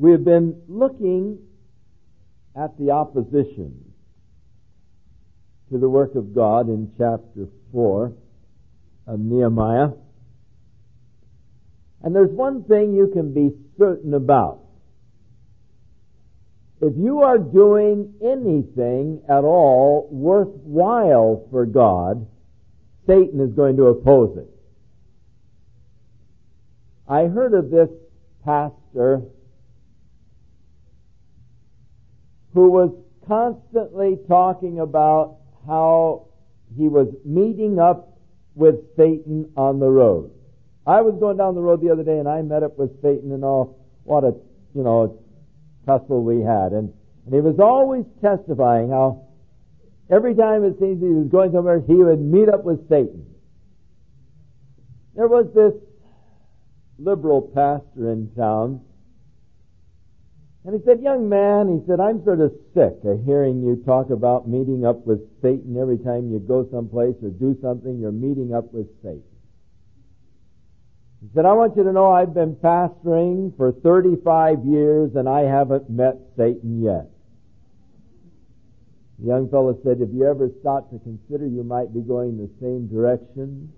We have been looking at the opposition to the work of God in chapter 4 of Nehemiah. And there's one thing you can be certain about. If you are doing anything at all worthwhile for God, Satan is going to oppose it. I heard of this pastor who was constantly talking about how he was meeting up with Satan on the road. I was going down the road the other day and I met up with Satan and all, what a, tussle we had. And he was always testifying how every time it seems he was going somewhere, he would meet up with Satan. There was this liberal pastor in town, and he said, "Young man," he said, "I'm sort of sick of hearing you talk about meeting up with Satan. Every time you go someplace or do something, you're meeting up with Satan." He said, "I want you to know I've been pastoring for 35 years and I haven't met Satan yet." The young fellow said, "Have you ever stopped to consider you might be going the same direction?"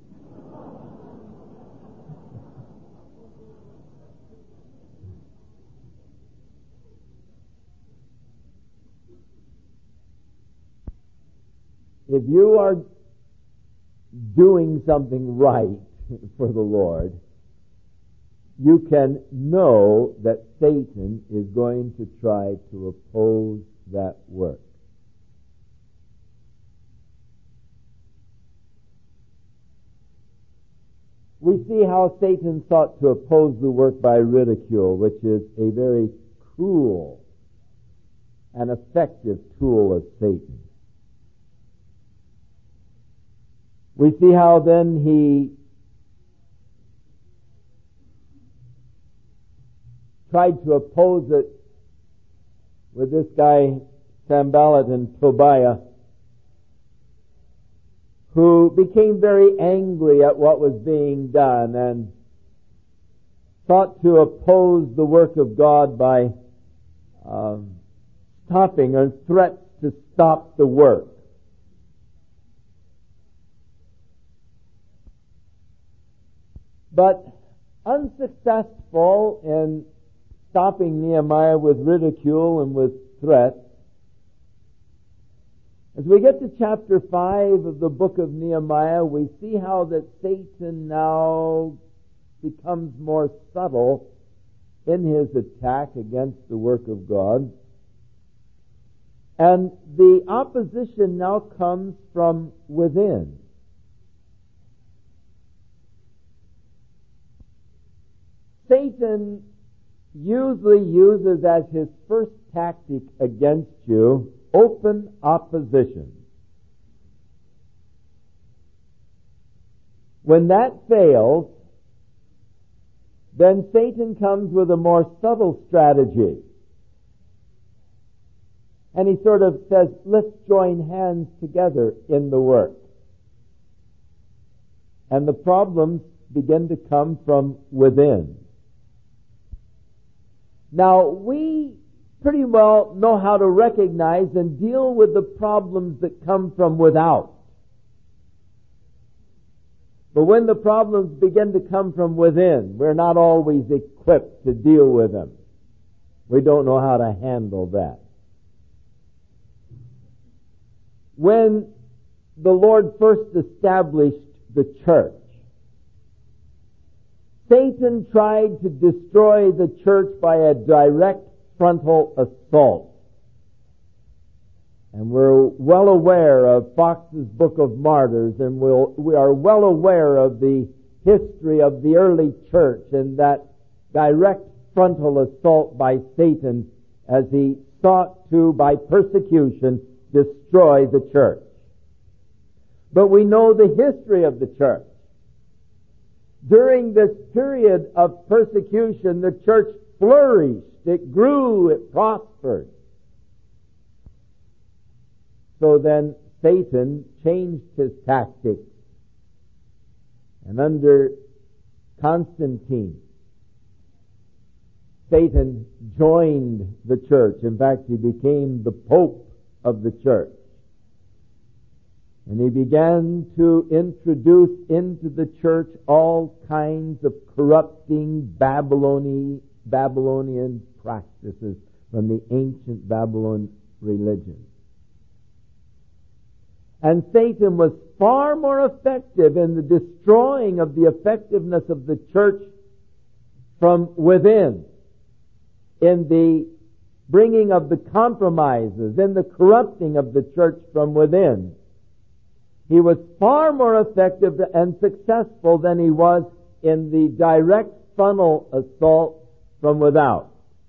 If you are doing something right for the Lord, you can know that Satan is going to try to oppose that work. We see how Satan sought to oppose the work by ridicule, which is a very cruel and effective tool of Satan. We see how then he tried to oppose it with this guy, Sanballat and Tobiah, who became very angry at what was being done and sought to oppose the work of God by stopping or threats to stop the work. But unsuccessful in stopping Nehemiah with ridicule and with threats, as we get to chapter 5 of the book of Nehemiah, we see how that Satan now becomes more subtle in his attack against the work of God. And the opposition now comes from within. Satan usually uses as his first tactic against you open opposition. When that fails, then Satan comes with a more subtle strategy. And he sort of says, let's join hands together in the work. And the problems begin to come from within. Now, we pretty well know how to recognize and deal with the problems that come from without. But when the problems begin to come from within, we're not always equipped to deal with them. We don't know how to handle that. When the Lord first established the church, Satan tried to destroy the church by a direct frontal assault. And we're well aware of Fox's Book of Martyrs, and we are well aware of the history of the early church and that direct frontal assault by Satan as he sought to, by persecution, destroy the church. But we know the history of the church. During this period of persecution, the church flourished, it grew, it prospered. So then Satan changed his tactics. And under Constantine, Satan joined the church. In fact, he became the Pope of the church. And he began to introduce into the church all kinds of corrupting Babylonian practices from the ancient Babylon religion. And Satan was far more effective in the destroying of the effectiveness of the church from within, in the bringing of the compromises, in the corrupting of the church from within. He was far more effective and successful than he was in the direct frontal assault from without.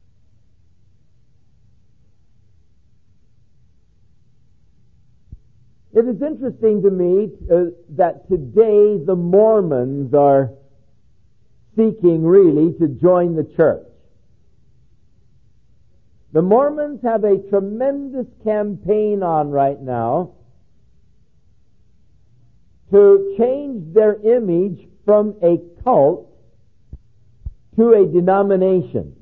It is interesting to me that today the Mormons are seeking really to join the church. The Mormons have a tremendous campaign on right now to change their image from a cult to a denomination.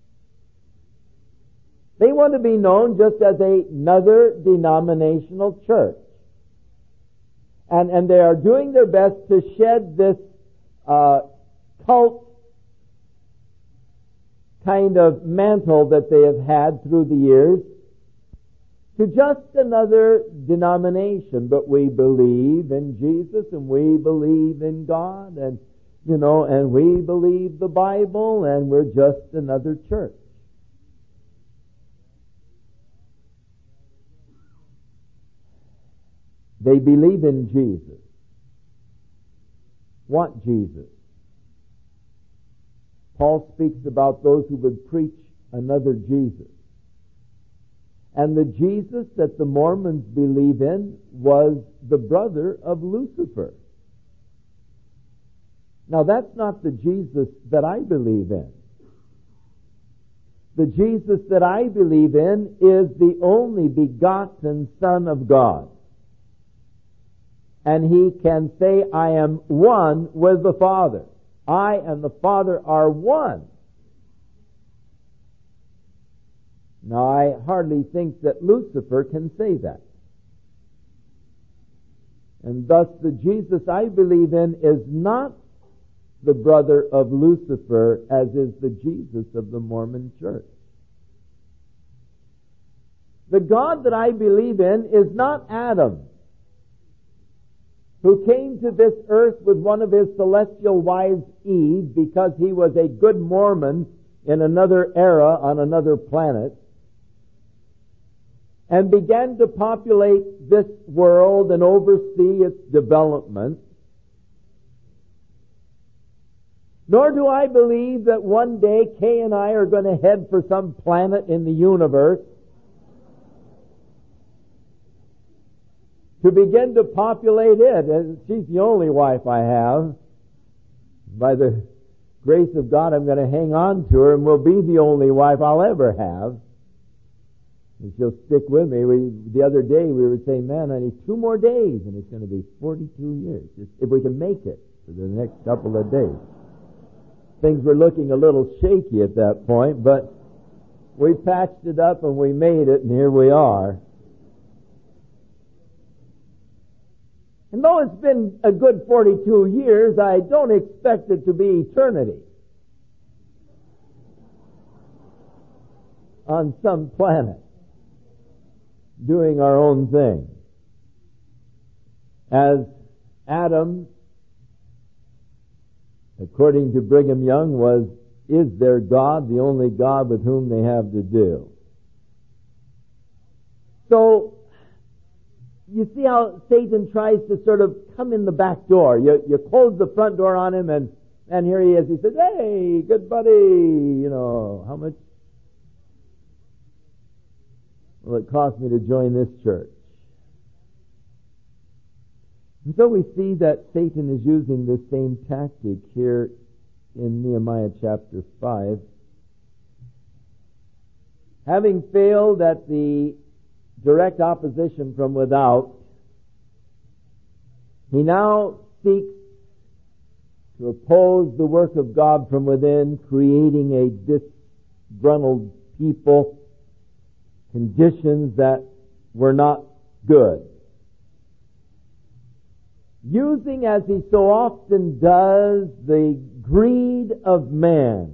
They want to be known just as another denominational church. And they are doing their best to shed this cult kind of mantle that they have had through the years to just another denomination. But we believe in Jesus, and we believe in God, and and we believe the Bible, and we're just another church. They believe in Jesus, want Jesus. Paul speaks about those who would preach another Jesus. And the Jesus that the Mormons believe in was the brother of Lucifer. Now that's not the Jesus that I believe in. The Jesus that I believe in is the only begotten Son of God. And he can say, I am one with the Father. I and the Father are one. Now, I hardly think that Lucifer can say that. And thus, the Jesus I believe in is not the brother of Lucifer, as is the Jesus of the Mormon Church. The God that I believe in is not Adam, who came to this earth with one of his celestial wives, Eve, because he was a good Mormon in another era on another planet, and began to populate this world and oversee its development. Nor do I believe that one day Kay and I are going to head for some planet in the universe to begin to populate it. And she's the only wife I have. By the grace of God, I'm going to hang on to her, and will be the only wife I'll ever have. And she'll stick with me. The other day we were saying, man, I need 2 more days, and it's going to be 42 years, if we can make it for the next couple of days. Things were looking a little shaky at that point, but we patched it up and we made it, and here we are. And though it's been a good 42 years, I don't expect it to be eternity on some planet, doing our own thing. As Adam, according to Brigham Young, is their God, the only God with whom they have to deal. So, you see how Satan tries to sort of come in the back door. You close the front door on him, and here he is. He says, hey, good buddy, how much will it cost me to join this church? And so we see that Satan is using this same tactic here in Nehemiah chapter 5. Having failed at the direct opposition from without, he now seeks to oppose the work of God from within, creating a disgruntled people, conditions that were not good. Using, as he so often does, the greed of man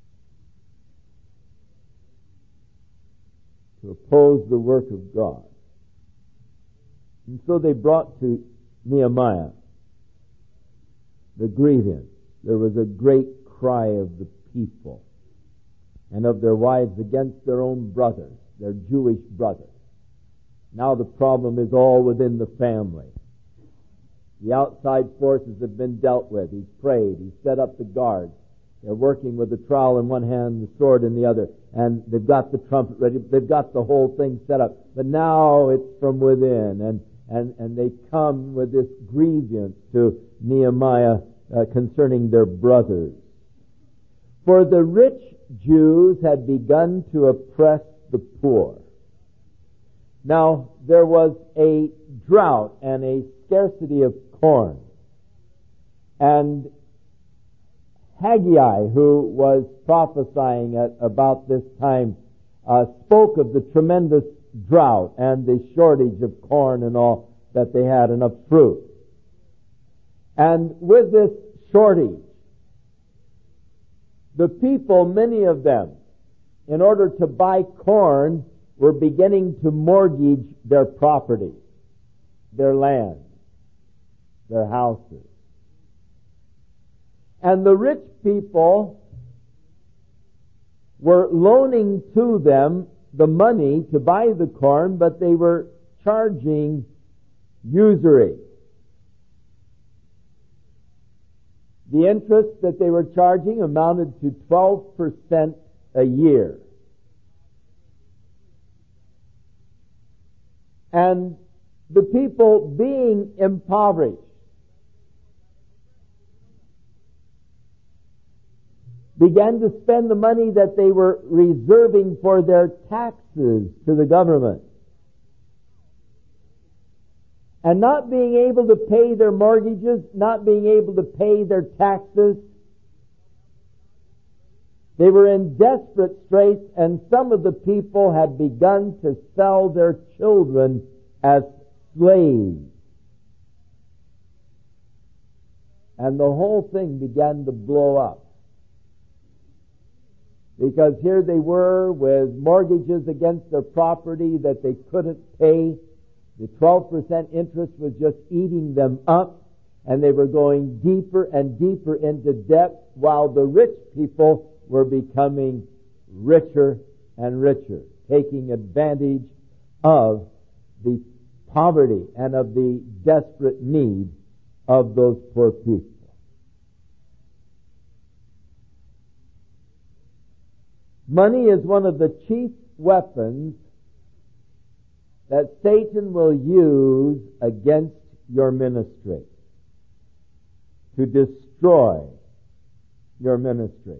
to oppose the work of God. And so they brought to Nehemiah the grievance. There was a great cry of the people and of their wives against their own brothers, their Jewish brothers. Now the problem is all within the family. The outside forces have been dealt with. He's prayed. He's set up the guards. They're working with the trowel in one hand, the sword in the other, and they've got the trumpet ready. They've got the whole thing set up. But now it's from within, and they come with this grievance to Nehemiah concerning their brothers. For the rich Jews had begun to oppress the poor. Now, there was a drought and a scarcity of corn. And Haggai, who was prophesying at about this time, spoke of the tremendous drought and the shortage of corn and all that they had, and of fruit. And with this shortage, the people, many of them, in order to buy corn, were beginning to mortgage their property, their land, their houses. And the rich people were loaning to them the money to buy the corn, but they were charging usury. The interest that they were charging amounted to 12% a year. And the people, being impoverished, began to spend the money that they were reserving for their taxes to the government. And not being able to pay their mortgages, not being able to pay their taxes, they were in desperate straits, and some of the people had begun to sell their children as slaves. And the whole thing began to blow up. Because here they were with mortgages against their property that they couldn't pay. The 12% interest was just eating them up, and they were going deeper and deeper into debt, while the rich people were becoming richer and richer, taking advantage of the poverty and of the desperate need of those poor people. Money is one of the chief weapons that Satan will use against your ministry to destroy your ministry.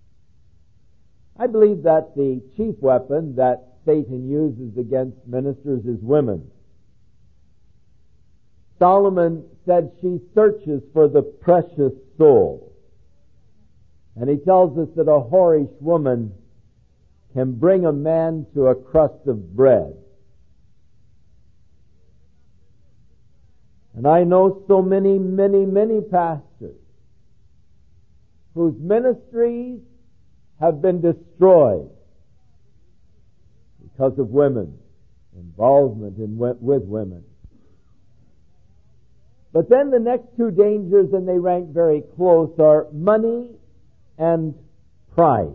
I believe that the chief weapon that Satan uses against ministers is women. Solomon said she searches for the precious soul. And he tells us that a whorish woman can bring a man to a crust of bread. And I know so many pastors whose ministries have been destroyed because of women's involvement with women. But then the next two dangers, and they rank very close, are money and pride.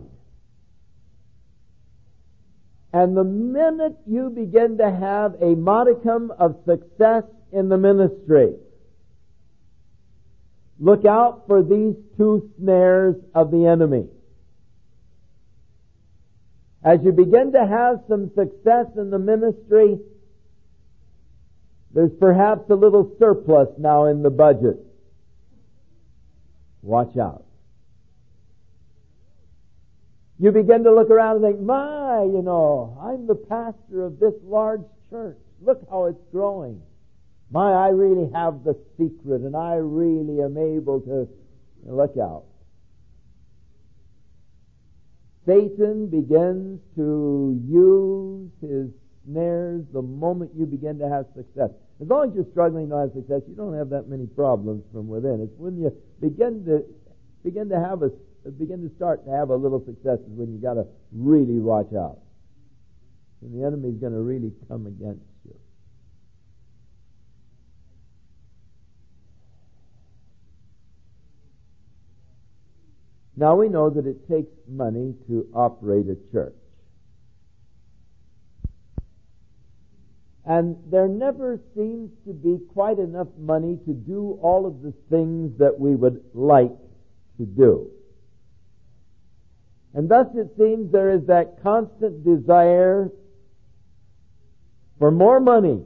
And the minute you begin to have a modicum of success in the ministry, look out for these two snares of the enemy. As you begin to have some success in the ministry, there's perhaps a little surplus now in the budget. Watch out. You begin to look around and think, I'm the pastor of this large church. Look how it's growing. I really have the secret, and I really am able to... Look out. Satan begins to use his snares the moment you begin to have success. As long as you're struggling to have success, you don't have that many problems from within. It's when you begin to start to have a little success is when you got to really watch out. And the enemy's going to really come against you. Now we know that it takes money to operate a church. And there never seems to be quite enough money to do all of the things that we would like to do. And thus it seems there is that constant desire for more money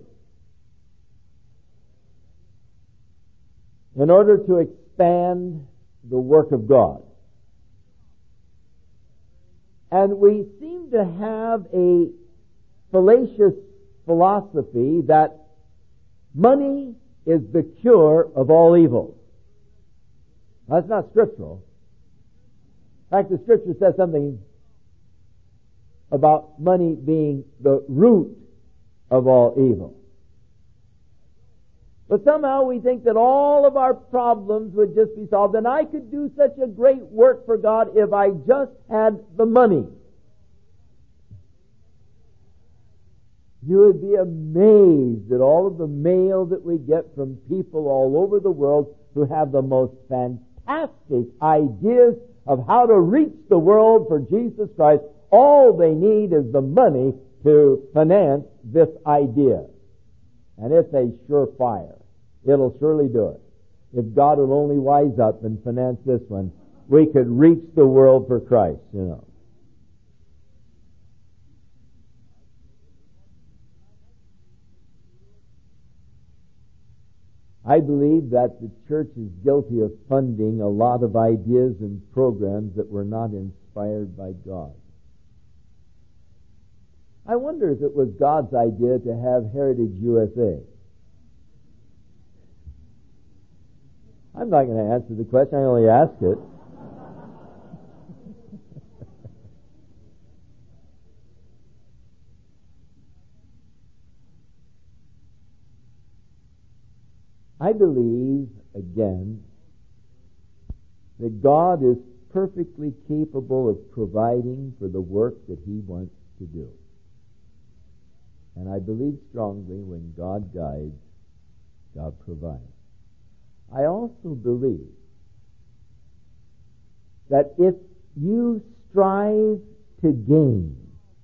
in order to expand the work of God. And we seem to have a fallacious philosophy that money is the cure of all evil. That's not scriptural. In fact, the Scripture says something about money being the root of all evil. But somehow we think that all of our problems would just be solved, and I could do such a great work for God if I just had the money. You would be amazed at all of the mail that we get from people all over the world who have the most fantastic ideas of how to reach the world for Jesus Christ. All they need is the money to finance this idea. And it's a surefire. It'll surely do it. If God will only wise up and finance this one, we could reach the world for Christ, you know. I believe that the church is guilty of funding a lot of ideas and programs that were not inspired by God. I wonder if it was God's idea to have Heritage USA. I'm not going to answer the question, I only ask it. I believe, again, that God is perfectly capable of providing for the work that He wants to do. And I believe strongly when God guides, God provides. I also believe that if you strive to gain,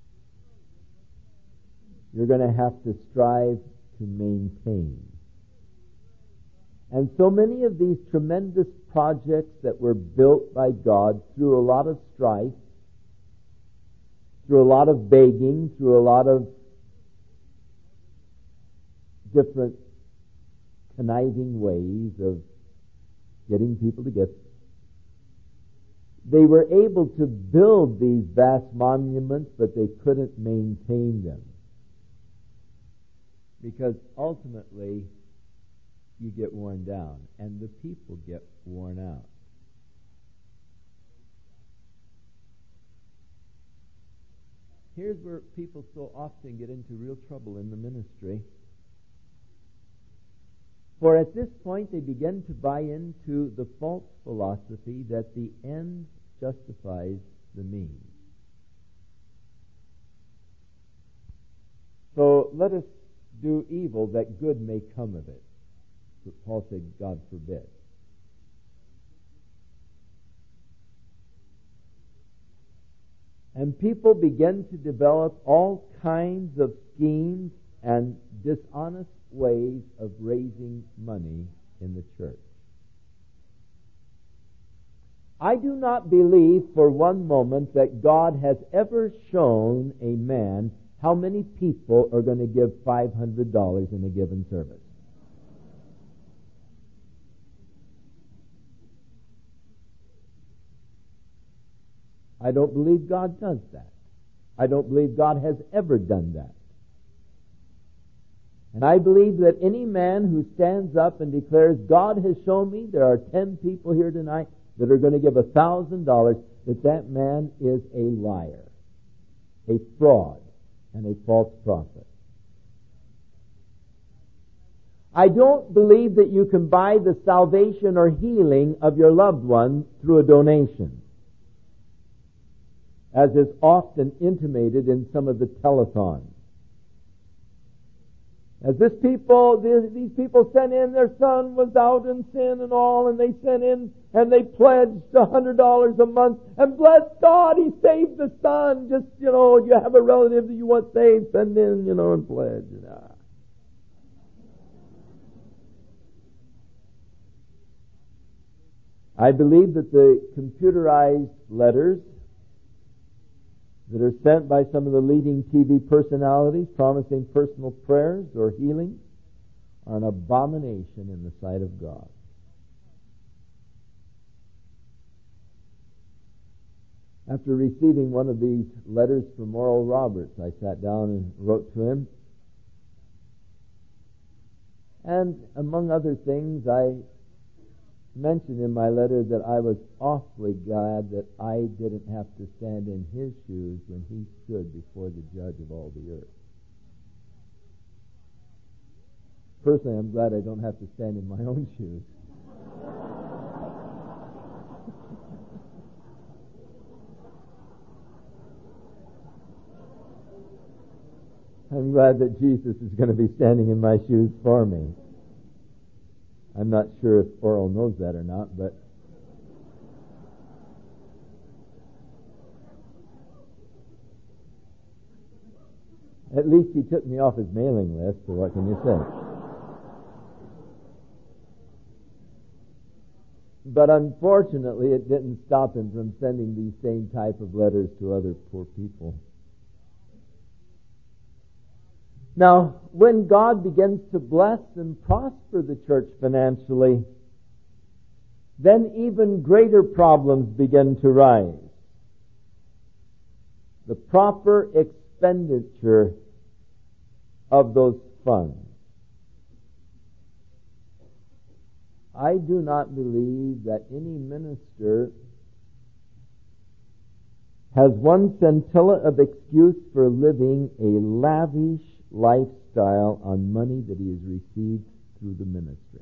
you're going to have to strive to maintain. And so many of these tremendous projects that were built by God through a lot of strife, through a lot of begging, through a lot of different conniving ways of getting people together, they were able to build these vast monuments, but they couldn't maintain them. Because ultimately, you get worn down, and the people get worn out. Here's where people so often get into real trouble in the ministry. For at this point, they begin to buy into the false philosophy that the end justifies the means. So let us do evil that good may come of it. But Paul said, God forbid. And people begin to develop all kinds of schemes and dishonest ways of raising money in the church. I do not believe for one moment that God has ever shown a man how many people are going to give $500 in a given service. I don't believe God does that. I don't believe God has ever done that. And I believe that any man who stands up and declares, God has shown me there are 10 people here tonight that are going to give $1,000, that that man is a liar, a fraud, and a false prophet. I don't believe that you can buy the salvation or healing of your loved one through a donation, as is often intimated in some of the telethons. As these people sent in, their son was out in sin and all, and they sent in and they pledged $100 a month, and bless God, He saved the son. Just, you have a relative that you want saved, send in, and pledge. I believe that the computerized letters that are sent by some of the leading TV personalities promising personal prayers or healing are an abomination in the sight of God. After receiving one of these letters from Oral Roberts, I sat down and wrote to him. And among other things, I mentioned in my letter that I was awfully glad that I didn't have to stand in his shoes when he stood before the judge of all the earth. Personally, I'm glad I don't have to stand in my own shoes. I'm glad that Jesus is going to be standing in my shoes for me. I'm not sure if Oral knows that or not, but at least he took me off his mailing list, so what can you say? But unfortunately, it didn't stop him from sending these same type of letters to other poor people. Now, when God begins to bless and prosper the church financially, then even greater problems begin to rise. The proper expenditure of those funds. I do not believe that any minister has one scintilla of excuse for living a lavish lifestyle on money that he has received through the ministry.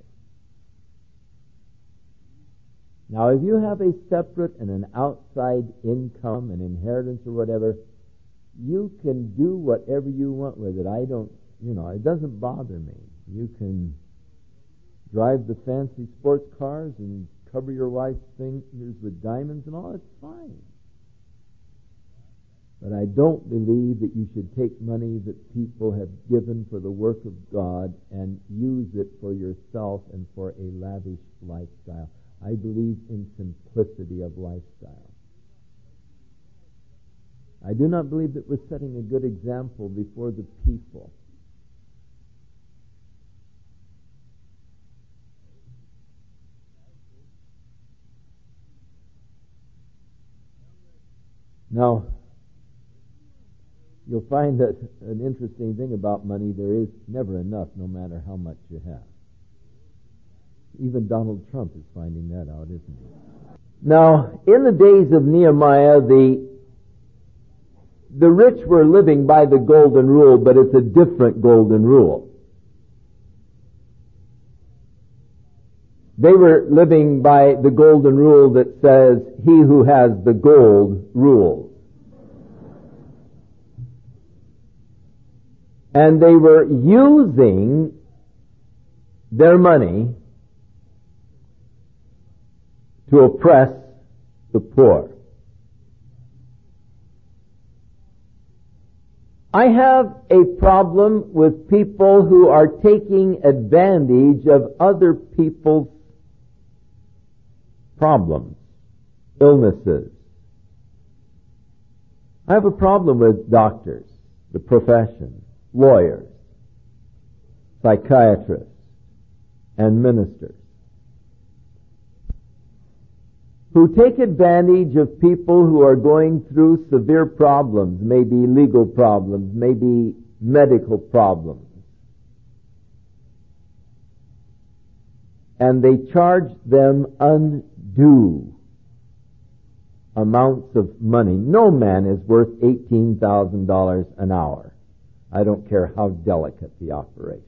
Now, if you have a separate and an outside income, an inheritance or whatever, you can do whatever you want with it. It doesn't bother me. You can drive the fancy sports cars and cover your wife's fingers with diamonds and all. It's fine. But I don't believe that you should take money that people have given for the work of God and use it for yourself and for a lavish lifestyle. I believe in simplicity of lifestyle. I do not believe that we're setting a good example before the people. Now, you'll find that an interesting thing about money, there is never enough, no matter how much you have. Even Donald Trump is finding that out, isn't he? Now, in the days of Nehemiah, the rich were living by the golden rule, but it's a different golden rule. They were living by the golden rule that says, he who has the gold rules. And they were using their money to oppress the poor. I have a problem with people who are taking advantage of other people's problems, illnesses. I have a problem with doctors, the profession, lawyers, psychiatrists, and ministers who take advantage of people who are going through severe problems, maybe legal problems, maybe medical problems. And they charge them undue amounts of money. No man is worth $18,000 an hour. I don't care how delicate the operation.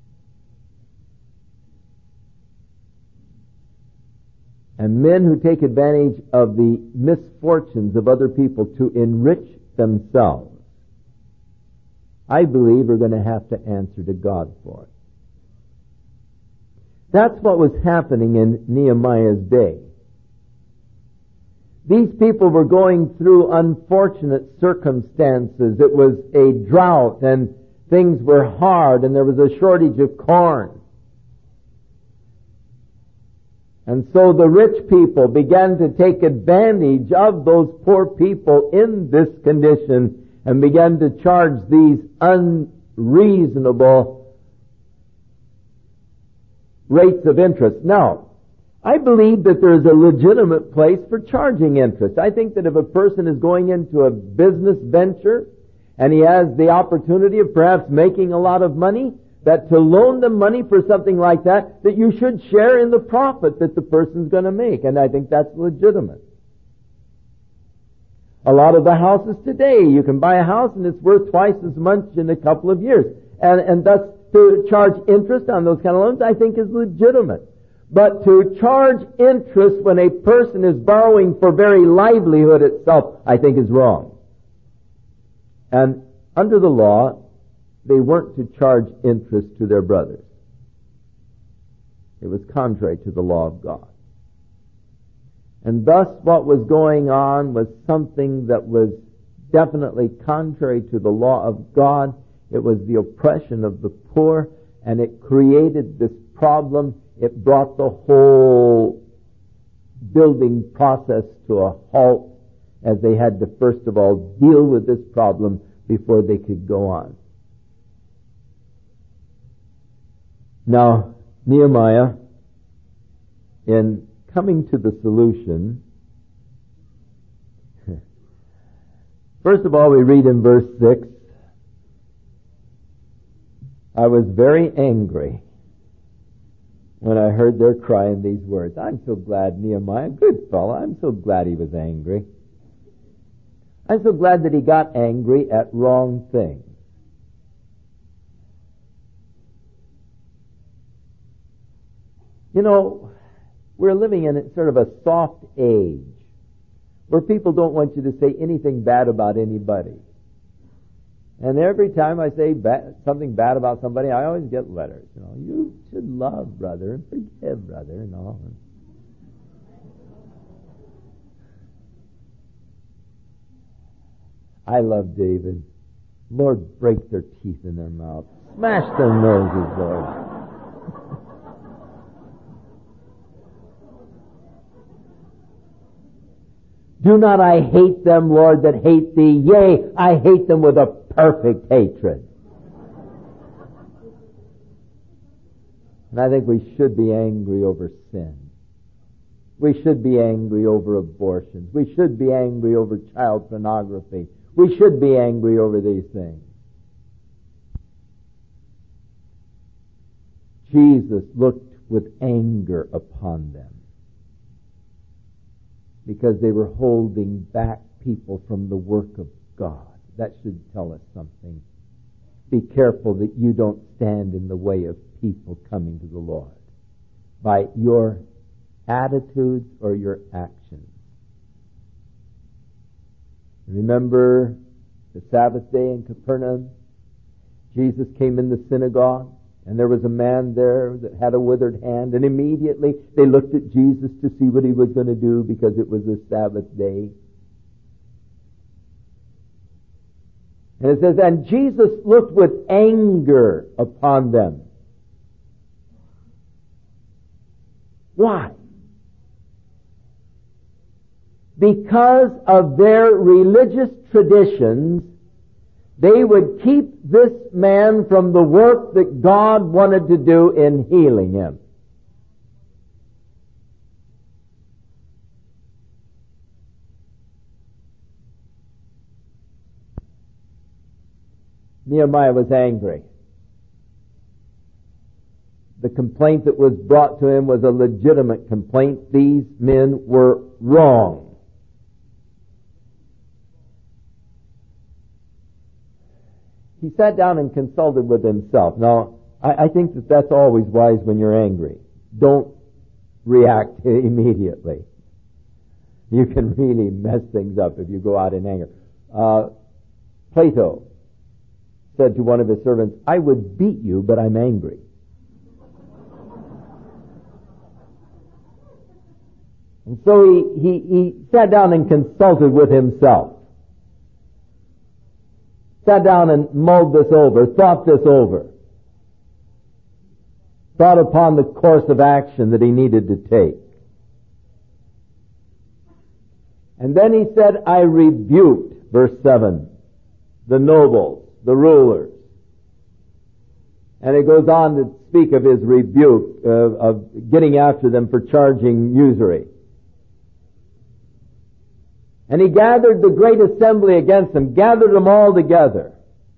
And men who take advantage of the misfortunes of other people to enrich themselves, I believe, are going to have to answer to God for it. That's what was happening in Nehemiah's day. These people were going through unfortunate circumstances. It was a drought and things were hard and there was a shortage of corn. And so the rich people began to take advantage of those poor people in this condition and began to charge these unreasonable rates of interest. Now, I believe that there is a legitimate place for charging interest. I think that if a person is going into a business venture and he has the opportunity of perhaps making a lot of money, that to loan them money for something like that, that you should share in the profit that the person's going to make. And I think that's legitimate. A lot of the houses today, you can buy a house and it's worth twice as much in a couple of years. And thus to charge interest on those kind of loans, I think is legitimate. But to charge interest when a person is borrowing for very livelihood itself, I think is wrong. And under the law, they weren't to charge interest to their brothers. It was contrary to the law of God. And thus what was going on was something that was definitely contrary to the law of God. It was the oppression of the poor, and it created this problem. It brought the whole building process to a halt as they had to first of all deal with this problem before they could go on. Now, Nehemiah, in coming to the solution, first of all we read in verse 6, I was very angry when I heard their cry in these words. I'm so glad Nehemiah, good fellow, I'm so glad he was angry. I'm so glad that he got angry at wrong things. You know, we're living in sort of a soft age where people don't want you to say anything bad about anybody. And every time I say something bad about somebody, I always get letters. You know, you should love brother and forgive brother and all. I love David. Lord, break their teeth in their mouth. Smash their noses, Lord. Do not I hate them, Lord, that hate thee? Yea, I hate them with a perfect hatred. And I think we should be angry over sin. We should be angry over abortions. We should be angry over child pornography. We should be angry over these things. Jesus looked with anger upon them because they were holding back people from the work of God. That should tell us something. Be careful that you don't stand in the way of people coming to the Lord by your attitudes or your actions. Remember the Sabbath day in Capernaum? Jesus came in the synagogue, and there was a man there that had a withered hand, and immediately they looked at Jesus to see what he was going to do because it was the Sabbath day. And it says, and Jesus looked with anger upon them. Why? Because of their religious traditions, they would keep this man from the work that God wanted to do in healing him. Nehemiah was angry. The complaint that was brought to him was a legitimate complaint. These men were wrong. he sat down and consulted with himself. Now, I think that that's always wise when you're angry. Don't react immediately. You can really mess things up if you go out in anger. Plato said to one of his servants, "I would beat you, but I'm angry." And so he sat down and consulted with himself. Sat down and mulled this over, thought this over. Thought upon the course of action that he needed to take. And then he said, "I rebuked," verse 7, "the nobles, the rulers." And it goes on to speak of his rebuke, of getting after them for charging usury. And he gathered the great assembly against them, gathered them all together.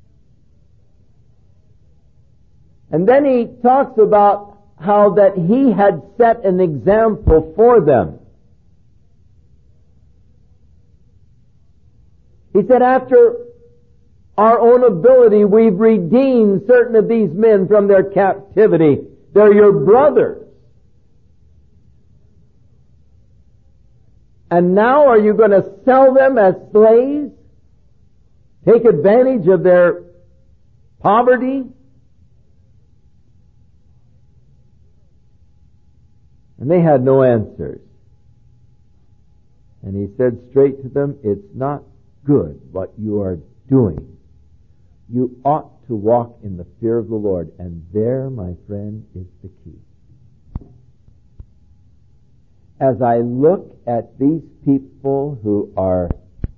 And then he talks about how that he had set an example for them. He said, "After our own ability, we've redeemed certain of these men from their captivity. They're your brothers. And now are you going to sell them as slaves? Take advantage of their poverty?" And they had no answers. And he said straight to them, "It's not good what you are doing. You ought to walk in the fear of the Lord." And there, my friend, is the key. As I look at these people who are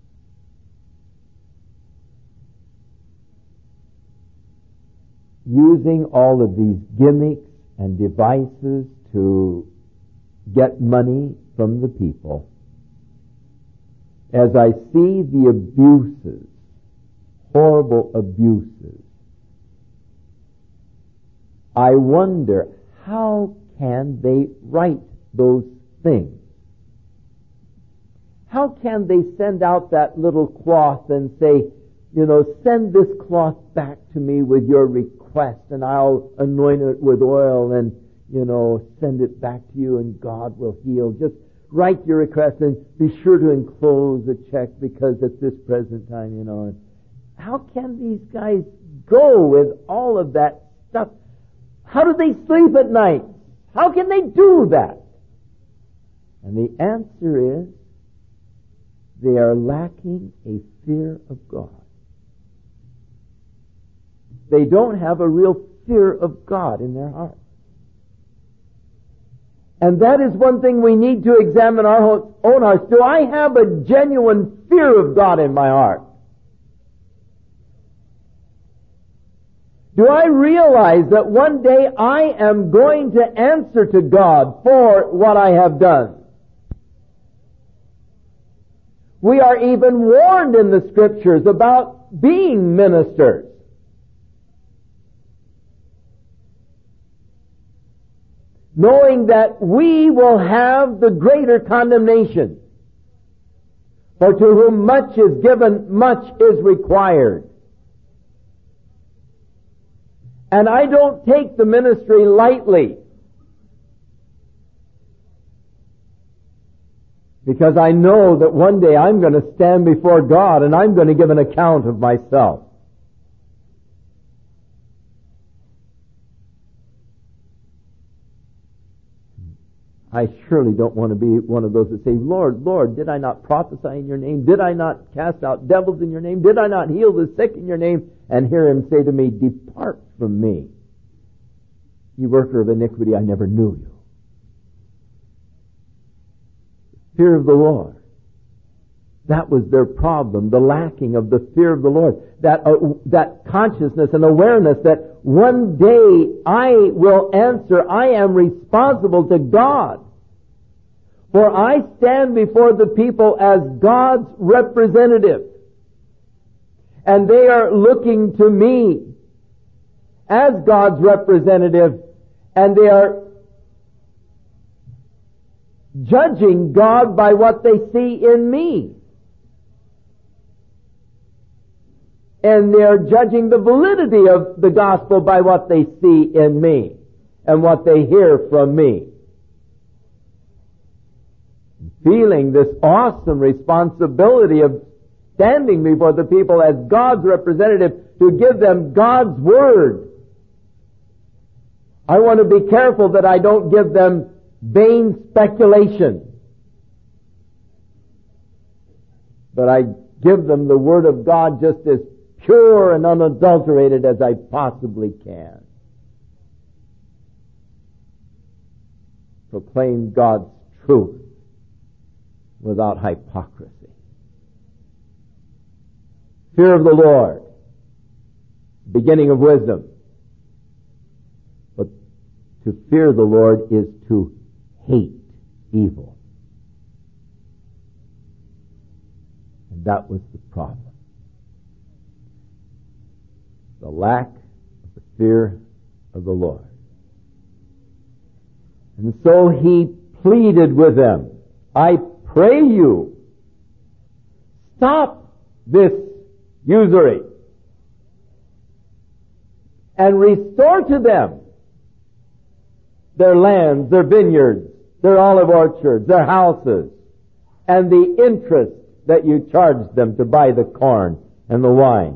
using all of these gimmicks and devices to get money from the people, as I see the abuses, horrible abuses, I wonder, how can they write those things? How can they send out that little cloth and say, send this cloth back to me with your request and I'll anoint it with oil and, send it back to you and God will heal. Just write your request and be sure to enclose a check because at this present time, And how can these guys go with all of that stuff? How do they sleep at night? How can they do that? And the answer is, they are lacking a fear of God. They don't have a real fear of God in their heart. And that is one thing we need to examine our own hearts. Do I have a genuine fear of God in my heart? Do I realize that one day I am going to answer to God for what I have done? We are even warned in the Scriptures about being ministers. Knowing that we will have the greater condemnation. For to whom much is given, much is required. And I don't take the ministry lightly. Because I know that one day I'm going to stand before God and I'm going to give an account of myself. I surely don't want to be one of those that say, "Lord, Lord, did I not prophesy in your name? Did I not cast out devils in your name? Did I not heal the sick in your name?" And hear him say to me, "Depart from me, you worker of iniquity, I never knew you." Fear of the Lord. That was their problem, the lacking of the fear of the Lord. That consciousness and awareness that one day I will answer, I am responsible to God. For I stand before the people as God's representative. And they are looking to me as God's representative, and they are judging God by what they see in me. And they are judging the validity of the gospel by what they see in me and what they hear from me. Feeling this awesome responsibility of standing before the people as God's representative to give them God's Word. I want to be careful that I don't give them vain speculation, but I give them the Word of God just as pure and unadulterated as I possibly can. Proclaim God's truth without hypocrisy. Fear of the Lord, beginning of wisdom. But to fear the Lord is to hate evil. And that was the problem. The lack of the fear of the Lord. And so he pleaded with them, I pray you, stop this usury and restore to them their lands, their vineyards, their olive orchards, their houses, and the interest that you charged them to buy the corn and the wine.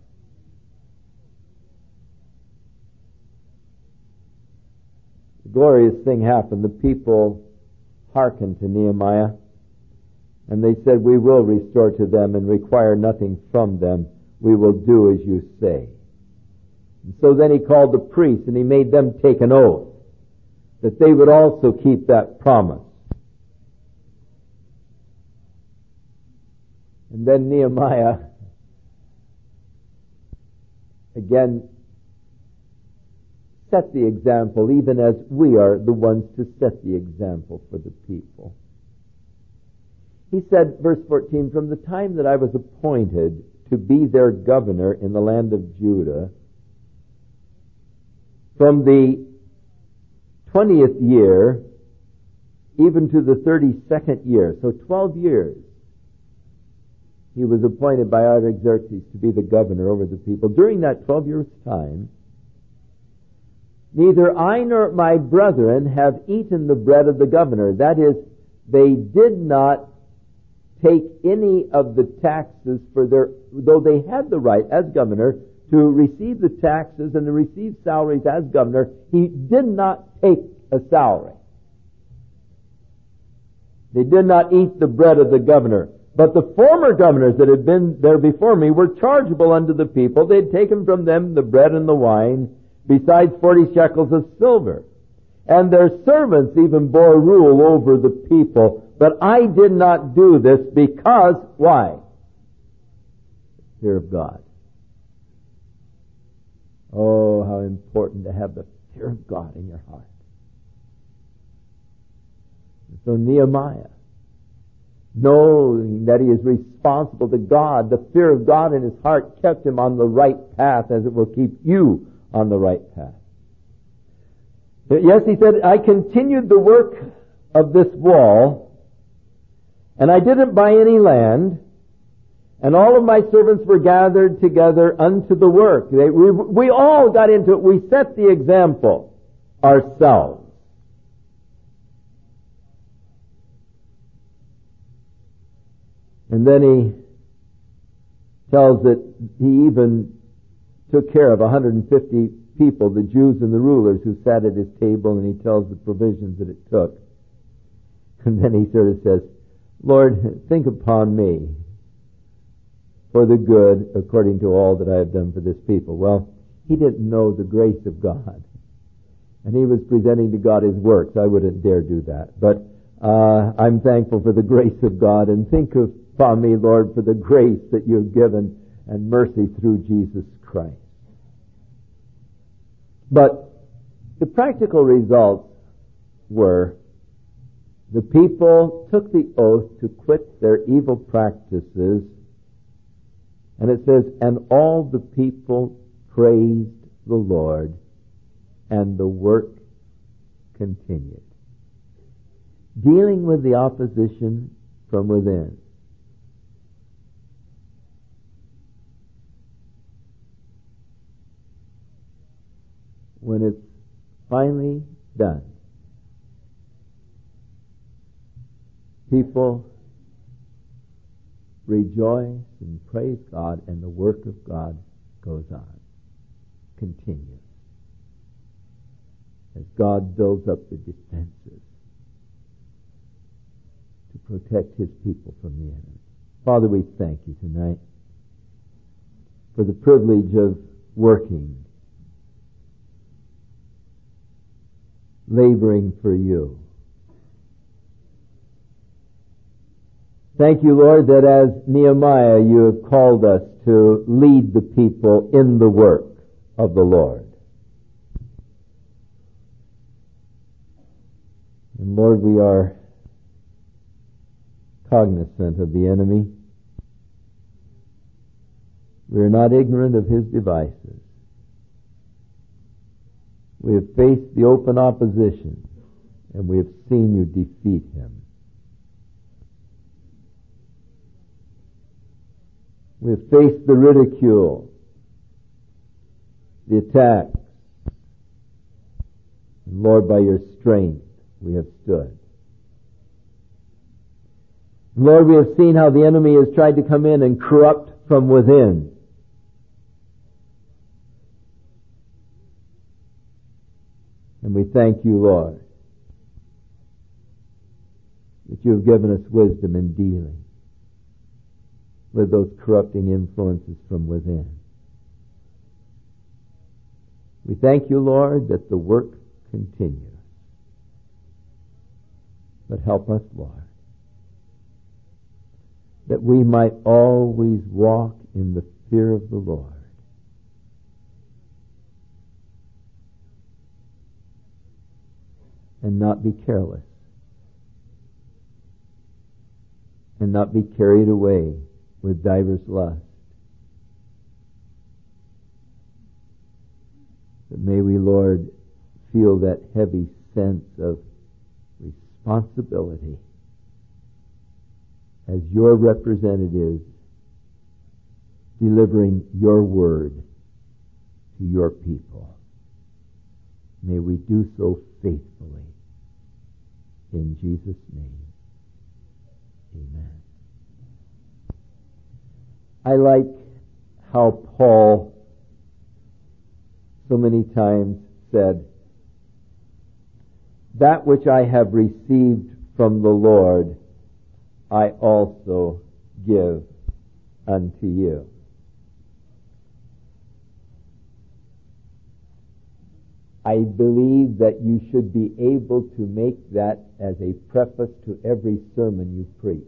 The glorious thing happened. The people hearkened to Nehemiah, and they said, we will restore to them and require nothing from them. We will do as you say. And so then he called the priests, and he made them take an oath that they would also keep that promise. And then Nehemiah again set the example, even as we are the ones to set the example for the people. He said, verse 14, from the time that I was appointed to be their governor in the land of Judah, from the 20th year even to the 32nd year, so 12 years, he was appointed by Artaxerxes to be the governor over the people. During that 12 years' time, neither I nor my brethren have eaten the bread of the governor. That is, they did not take any of the taxes for their, though they had the right as governor to receive the taxes and to receive salaries as governor, he did not take a salary. They did not eat the bread of the governor. But the former governors that had been there before me were chargeable unto the people. They had taken from them the bread and the wine, besides 40 shekels of silver. And their servants even bore rule over the people. But I did not do this because, why? Fear of God. Oh, how important to have the fear of God in your heart. And so Nehemiah, knowing that he is responsible to God, the fear of God in his heart kept him on the right path, as it will keep you on the right path. Yes, he said, I continued the work of this wall, and I didn't buy any land, and all of my servants were gathered together unto the work. We all got into it. We set the example ourselves. And then he tells that he even took care of 150 people, the Jews and the rulers who sat at his table, and he tells the provisions that it took. And then he sort of says, Lord, think upon me for the good according to all that I have done for this people. Well, he didn't know the grace of God. And he was presenting to God his works. I wouldn't dare do that. But I'm thankful for the grace of God, and think upon me, Lord, for the grace that you have given and mercy through Jesus Christ. But the practical results were the people took the oath to quit their evil practices, and it says, and all the people praised the Lord, and the work continued. Dealing with the opposition from within. when it's finally done, people rejoice and praise God, and the work of God goes on, continues, as God builds up the defenses to protect His people from the enemy. Father, we thank You tonight for the privilege of working, laboring for You. Thank You, Lord, that as Nehemiah, You have called us to lead the people in the work of the Lord. And Lord, we are cognizant of the enemy. We are not ignorant of his devices. We have faced the open opposition, and we have seen You defeat him. We have faced the ridicule, the attacks. And Lord, by Your strength, we have stood. Lord, we have seen how the enemy has tried to come in and corrupt from within. And we thank You, Lord, that You have given us wisdom in dealing with those corrupting influences from within. We thank You, Lord, that the work continues. But help us, Lord, that we might always walk in the fear of the Lord. And not be careless. And not be carried away with divers lusts. But may we, Lord, feel that heavy sense of responsibility as Your representatives delivering Your word to Your people. May we do so faithfully. In Jesus' name, amen. I like how Paul so many times said, "That which I have received from the Lord, I also give unto you." I believe that you should be able to make that as a preface to every sermon you preach.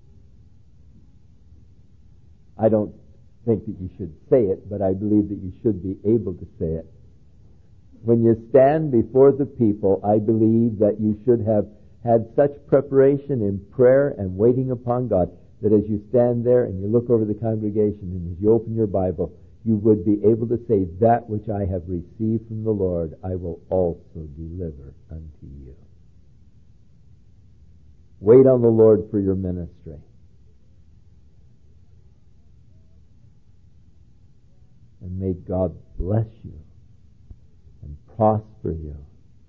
I don't think that you should say it, but I believe that you should be able to say it. When you stand before the people, I believe that you should have had such preparation in prayer and waiting upon God that as you stand there and you look over the congregation and as you open your Bible, you would be able to say, "That which I have received from the Lord, I will also deliver unto you." Wait on the Lord for your ministry. And may God bless you and prosper you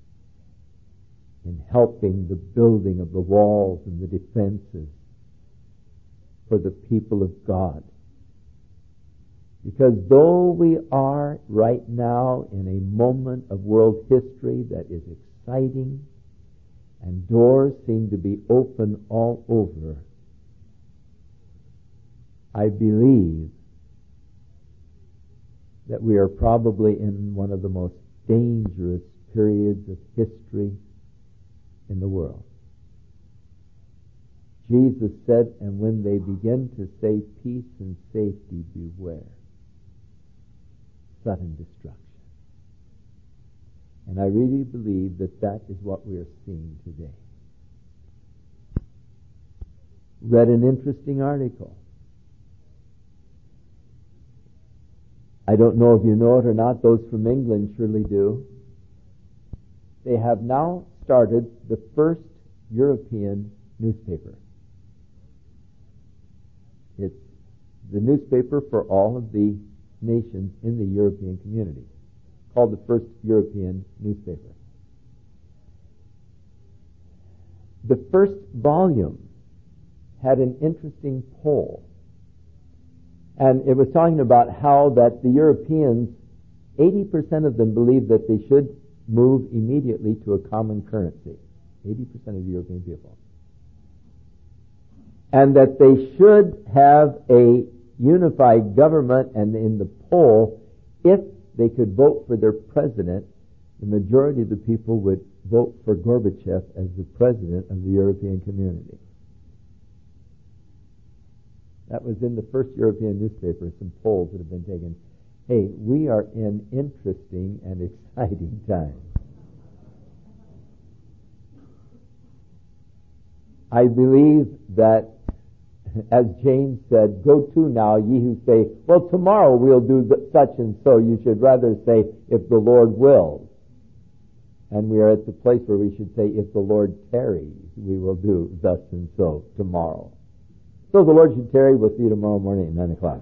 in helping the building of the walls and the defenses for the people of God. Because though we are right now in a moment of world history that is exciting and doors seem to be open all over, I believe that we are probably in one of the most dangerous periods of history in the world. Jesus said, "And when they begin to say peace and safety, beware sudden destruction." And I really believe that that is what we are seeing today. Read an interesting article. I don't know if you know it or not. Those from England surely do. They have now started the first European newspaper. It's the newspaper for all of the nations in the European community, called the first European newspaper. The first volume had an interesting poll. And it was talking about how that the Europeans, 80% of them believed that they should move immediately to a common currency. 80% of the European people. And that they should have a unified government, and in the poll, if they could vote for their president, the majority of the people would vote for Gorbachev as the president of the European community. That was in the first European newspaper, some polls that have been taken. Hey, we are in interesting and exciting times. I believe that, as James said, go to now, ye who say, well, tomorrow we'll do such and so. You should rather say, if the Lord wills. And we are at the place where we should say, if the Lord tarries, we will do thus and so tomorrow. So the Lord should tarry. We'll see you tomorrow morning at 9 o'clock.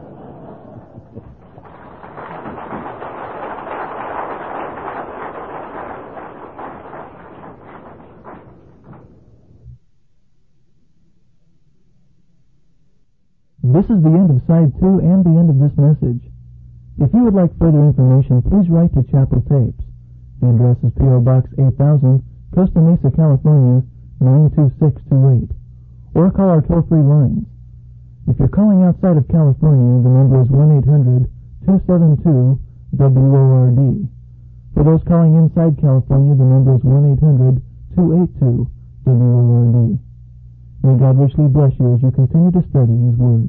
This is the end of Side 2 and the end of this message. If you would like further information, please write to Chapel Tapes. The address is P.O. Box 8000, Costa Mesa, California, 92628. Or call our toll-free lines. If you're calling outside of California, the number is 1-800-272-WORD. For those calling inside California, the number is 1-800-282-WORD. May God richly bless you as you continue to study His Word.